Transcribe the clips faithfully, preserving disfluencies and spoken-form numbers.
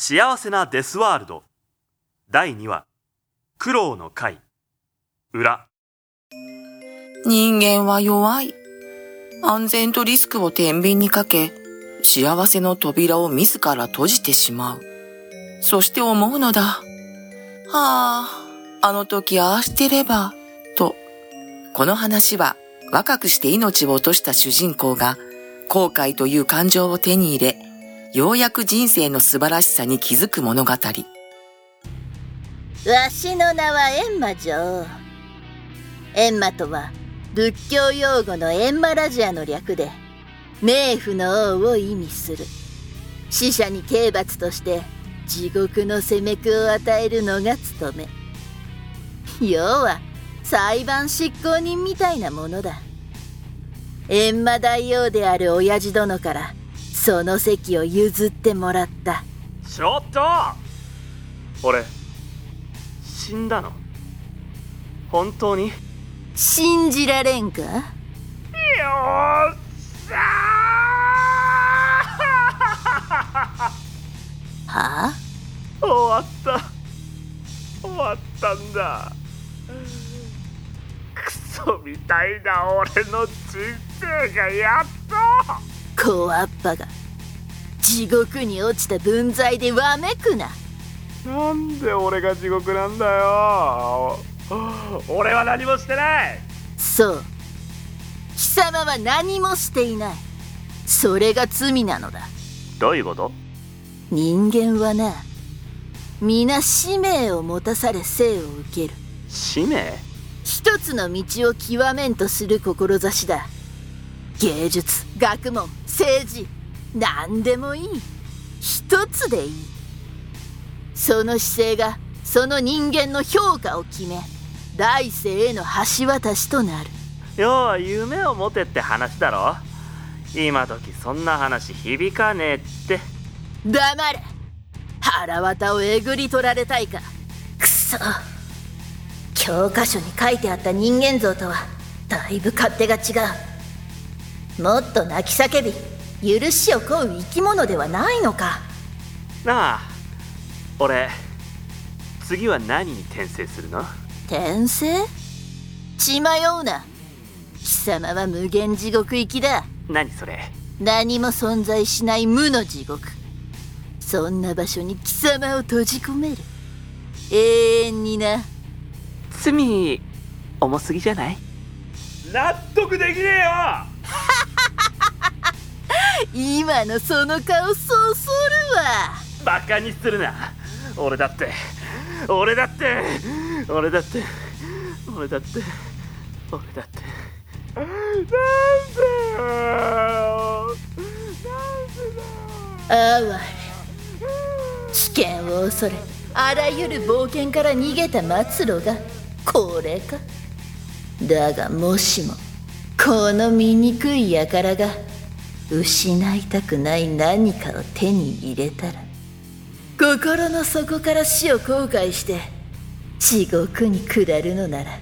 幸せなデスワールドだいにわ苦労の会裏。 人間は弱い。安全とリスクを天秤にかけ、幸せの扉を自ら閉じてしまう。そして思うのだ。はあ、あの時ああしてれば、と。この話は若くして命を落とした主人公が後悔という感情を手に入れ、ようやく人生の素晴らしさに気づく物語。 わしの名は閻魔女王。閻魔とは仏教用語の閻魔ラジアの略で、冥府の王を意味する。死者に刑罰として地獄の責め苦を与えるのが務め。要は裁判執行人みたいなものだ。閻魔大王である親父殿からその席を譲ってもらった。 ちょっと、俺死んだの？本当に？ 信じられんか？よーっしゃーはぁ？ 終わった終わったんだ。クソみたいな俺の人生がやっと。 小アッパが地獄に落ちた分際でわめくな。 なんで俺が地獄なんだよ。俺は何もしてない。 そう、貴様は何もしていない。それが罪なのだ。 どういうこと？ 人間はな、皆使命を持たされ生を受ける。 使命？ 一つの道を極めんとする志だ。芸術、学問、政治、何でもいい。一つでいい。その姿勢がその人間の評価を決め、来世への橋渡しとなる。 要は夢を持てって話だろ。今時そんな話響かねえって。 黙れ。腹渡をえぐり取られたいか。くそ、教科書に書いてあった人間像とはだいぶ勝手が違う。もっと泣き叫び許しを請う生き物ではないのか。 なあ、俺次は何に転生するの？ 転生？血迷うな。貴様は無限地獄行きだ。 何それ？ 何も存在しない無の地獄。そんな場所に貴様を閉じ込める。永遠にな。 罪重すぎじゃない？納得できねえよ。 今のその顔そうするわ。 バカにするな。俺だって俺だって俺だって俺だって俺だってなんでよ、 なんでだ。哀れ、危険を恐れあらゆる冒険から逃げた末路がこれか。だがもしもこの醜い輩が失いたくない何かを手に入れたら、心の底から死を後悔して地獄に下るのなら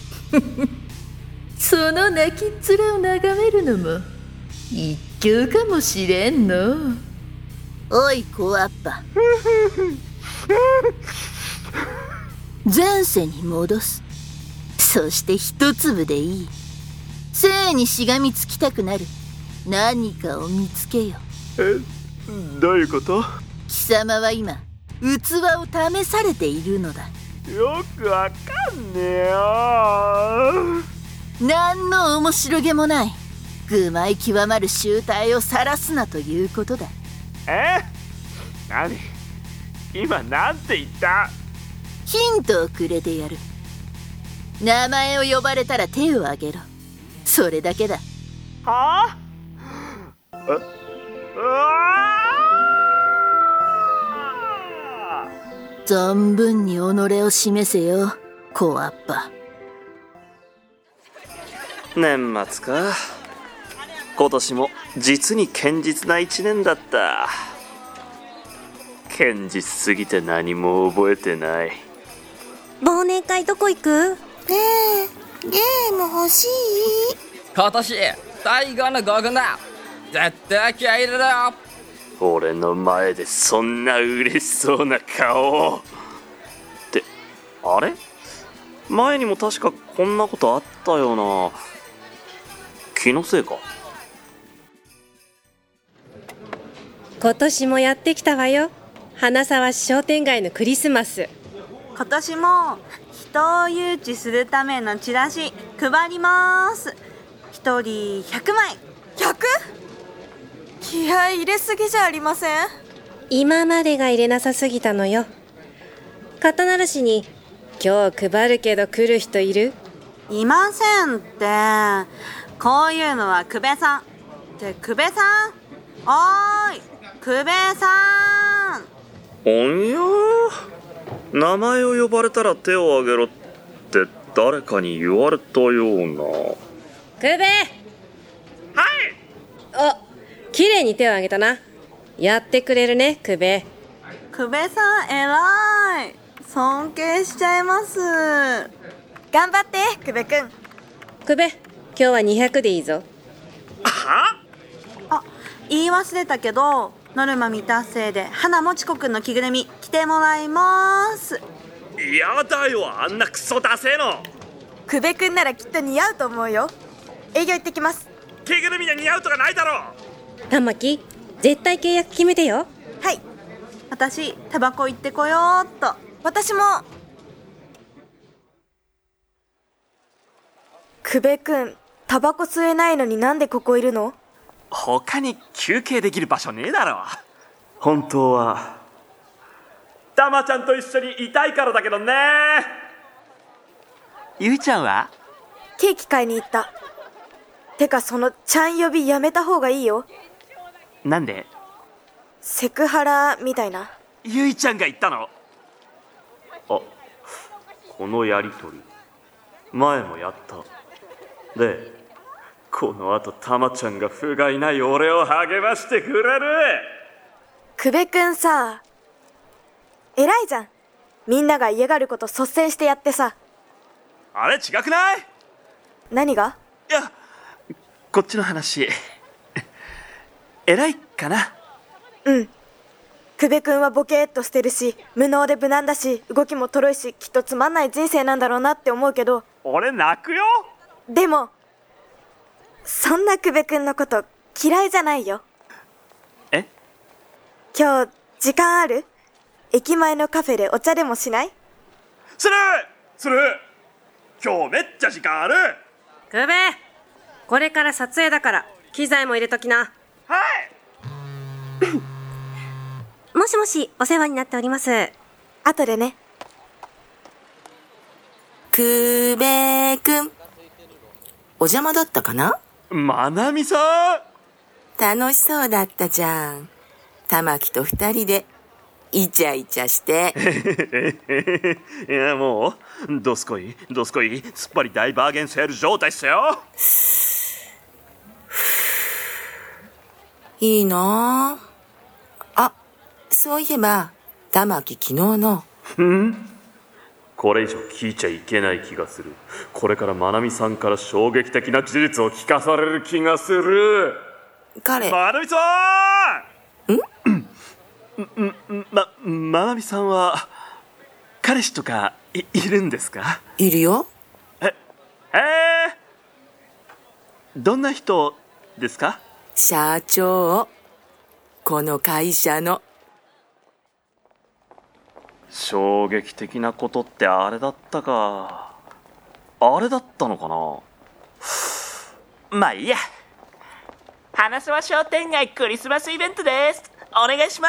その泣きっ面を眺めるのも一興かもしれんの。おい小アッパ前世に戻す。そして一粒でいい。生にしがみつきたくなる何かを見つけよ。 え、どういうこと？ 貴様は今器を試されているのだ。 よくわかんねえよ。 何の面白げもない愚昧極まる醜態を晒すなということだ。 え？何？今なんて言った？ ヒントをくれてやる。名前を呼ばれたら手を挙げろ。それだけだ。 はあ？え？うわー！存分に己を示せよ、小アッパ。 年末か。今年も実に堅実な一年だった。堅実すぎて何も覚えてない。 忘年会どこ行く？ ねえ、ゲーム欲しい。 今年最後の合コンだ。絶対気合い入れろよ。 俺の前でそんな嬉しそうな顔を。ってあれ、前にも確かこんなことあったような。気のせいか。 今年もやってきたわよ、花沢商店街のクリスマス。 今年も人を誘致するためのチラシ配ります。一人ひゃくまい。 ひゃく？気合い入れすぎじゃありません？ 今までが入れなさすぎたのよ。肩慣らしに今日配るけど来る人いる？ いませんって。こういうのは久米さん。って久米さん、おーい久米さん。 おんやー、名前を呼ばれたら手を挙げろって誰かに言われたような。 久米。はい。お、綺麗に手を挙げたな。やってくれるね、久米。 久米さん偉い。尊敬しちゃいます。 頑張って久米くん。 久米、今日はにひゃくでいいぞ。 はあ、言い忘れたけど、ノルマ未達成で花もちこくんの着ぐるみ着てもらいます。 やだよ、あんなクソダセーの。 久米くんならきっと似合うと思うよ。営業行ってきます。 着ぐるみが似合うとかないだろ。 玉木、絶対契約決めてよ。 はい。 私タバコ行ってこようっと。 私も。久米くん、タバコ吸えないのになんでここいるの？ 他に休憩できる場所ねえだろ。本当はたまちゃんと一緒にいたいからだけどね。ゆいちゃんは？ ケーキ買いに行った。てかそのちゃん呼びやめた方がいいよ。 なんで？ セクハラみたいな。 ゆいちゃんが言ったの？あ、このやりとり前もやった。で、この後たまちゃんが不甲斐ない俺を励ましてくれる。 久米くんさ、偉いじゃん。みんなが嫌がること率先してやってさ。 あれ違くない？ 何が？ いや、こっちの話偉いかな。 うん。久米くんはボケーっとしてるし、無能で無難だし、動きもとろいし、きっとつまんない人生なんだろうなって思うけど。 俺泣くよ。 でもそんな久米くんのこと嫌いじゃないよ。 え？ 今日時間ある？駅前のカフェでお茶でもしない？ するする。今日めっちゃ時間ある。 久米、これから撮影だから機材も入れときな。 はい。 もしもし、お世話になっております。 後でね。 久米くん、お邪魔だったかな？ まなみさん、 楽しそうだったじゃん。玉木と二人でイチャイチャしていや、もうどすこいどすこい、すっぱり大バーゲンセール状態っすよ。 いいなあ。あ、そういえば玉木昨日のん？これ以上聞いちゃいけない気がする。これからまなみさんから衝撃的な事実を聞かされる気がする。 彼、 まなみさんんま、まなみさんは彼氏とか い, いるんですか？ いるよ。 え、えー、どんな人ですか？ 社長、この会社の。 衝撃的なことってあれだったか。あれだったのかな。まあいいや。花沢商店街クリスマスイベントです。お願いします。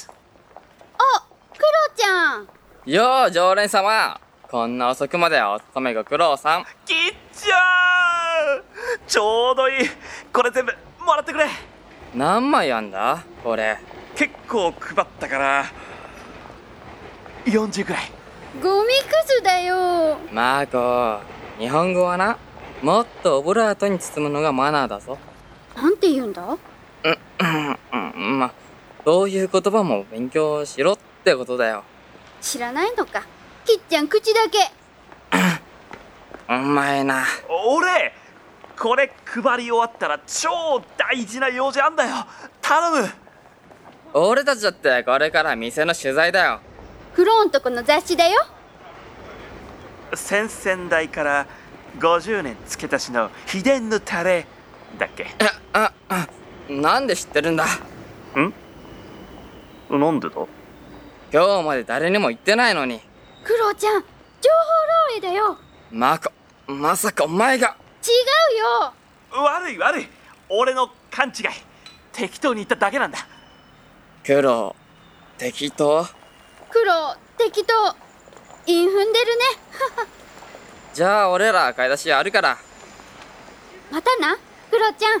あ、クロちゃん。 よう常連様、こんな遅くまでお勤めご苦労さん。 きっちゃー、ちょうどいい。これ全部もらってくれ。 何枚あんだこれ？ 結構配ったからよんじゅうくらい。 ゴミくずだよ。 マーコ、日本語はな、もっとオブラートに包むのがマナーだぞ。 なんて言うんだ？ うんうんうん、ま、どういう言葉も勉強しろってことだよ。 知らないのか。きっちゃん口だけ。 お前な。 俺これ配り終わったら超大事な用事あんだよ。頼む。 俺たちだってこれから店の取材だよ。 クローンとこの雑誌だよ。 先々代からごじゅうねん付け足しの秘伝のタレだっけ。 え、あ、あ、なんで知ってるんだ。 んなんでだ。 今日まで誰にも言ってないのに。 クロちゃん、情報漏洩だよ。 マコ、まさかお前が。 違うよ。 悪い悪い、俺の勘違い。適当に言っただけなんだ。 クロ、適当。 クロ、適当。韻踏んでるね。 じゃあ俺ら買い出しあるから。 またな、クロちゃん。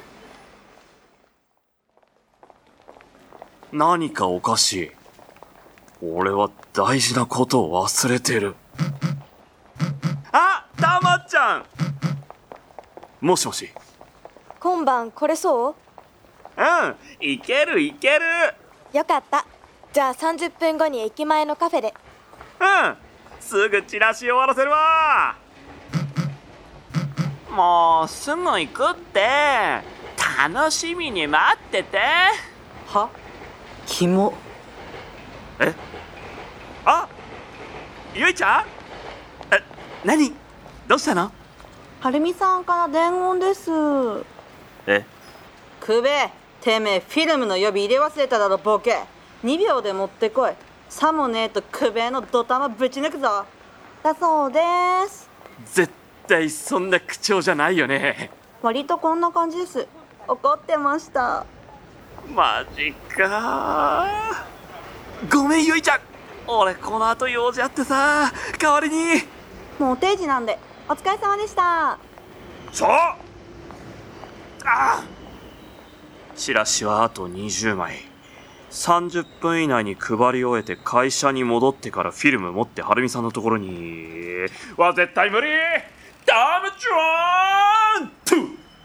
何かおかしい。俺は大事なことを忘れてる。あ、たまちゃん。もしもし。 今晩これそう？ うん、いけるいける。 よかった。じゃあさんじゅっぷんごに駅前のカフェで。 うん、すぐチラシ終わらせるわ。もうすぐ行くって。楽しみに待ってて。 は？キモ。 え？あ、ゆいちゃん？え、何？どうしたの？ はるみさんから伝言です。 え？ くべ、てめえフィルムの予備入れ忘れただろボケ。にびょうで持ってこい。さもねえとくべのドタマぶち抜くぞ。だそうです。 絶対そんな口調じゃないよね。 割とこんな感じです。怒ってました。 マジか。ごめんゆいちゃん、俺この後用事あってさ。代わりに。 もう定時なんでお疲れ様でした。 そう。ああ、チラシはあとにじゅうまい。さんじゅっぷん以内に配り終えて会社に戻ってからフィルム持ってはるみさんのところには絶対無理。ダメちゃんと。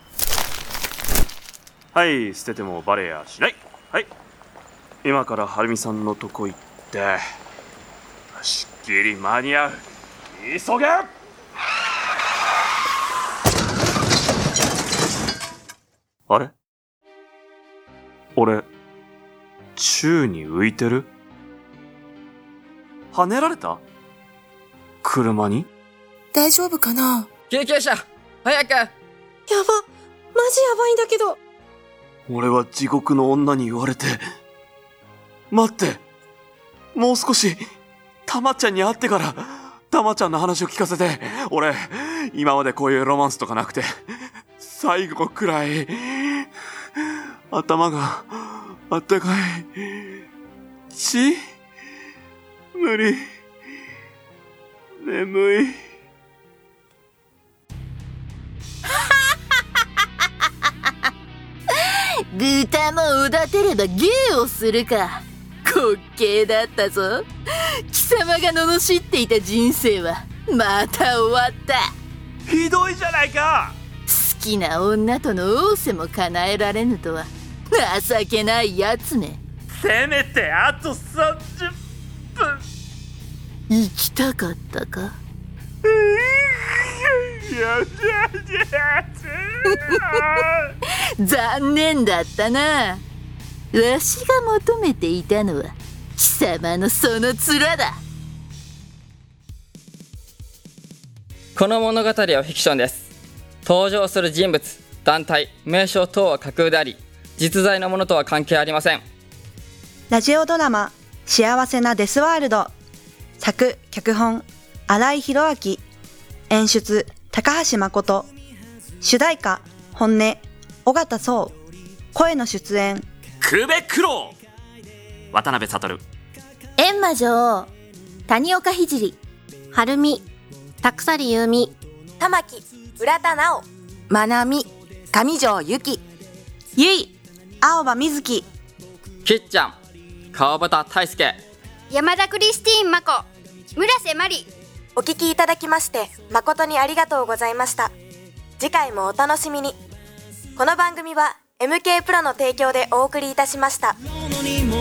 はい、捨ててもバレやしない。はい、今からはるみさんのとこ行ってしっきり間に合う。急げ。あれ、俺宙に浮いてる？跳ねられた？車に？ 大丈夫かな？ 救急車早く。やば、 マジやばいんだけど。 俺は地獄の女に言われて。待って、もう少し、たまちゃんに会ってから、たまちゃんの話を聞かせて。俺、今までこういうロマンスとかなくて、最後くらい、頭が、あったかい。ち、無理。眠い。 豚もおだてれば芸をするか。滑稽だったぞ。貴様が罵っていた人生はまた終わった。 ひどいじゃないか。 好きな女との仰せも叶えられぬとは情けないやつね。 せめてあとさんじゅっぷん生きたかったか。残念だったな。わしが求めていたのは貴様のその面だ。 この物語はフィクションです。登場する人物、団体、名称等は架空であり、実在のものとは関係ありません。 ラジオドラマ幸せなデスワールド。作・脚本新井宏明、演出高橋誠、主題歌本音尾形壮、声の出演久米九郎、渡辺悟、 閻魔女王谷岡聖、 はるみ、たくさりゆうみ、 玉木浦田直、 まなみ上条ゆき、 ゆい青葉瑞希、 きっちゃん川端大輔、 山田クリスティーン真子、村瀬真理。 お聞きいただきまして誠にありがとうございました。次回もお楽しみに。この番組は エムケー プロの提供でお送りいたしました。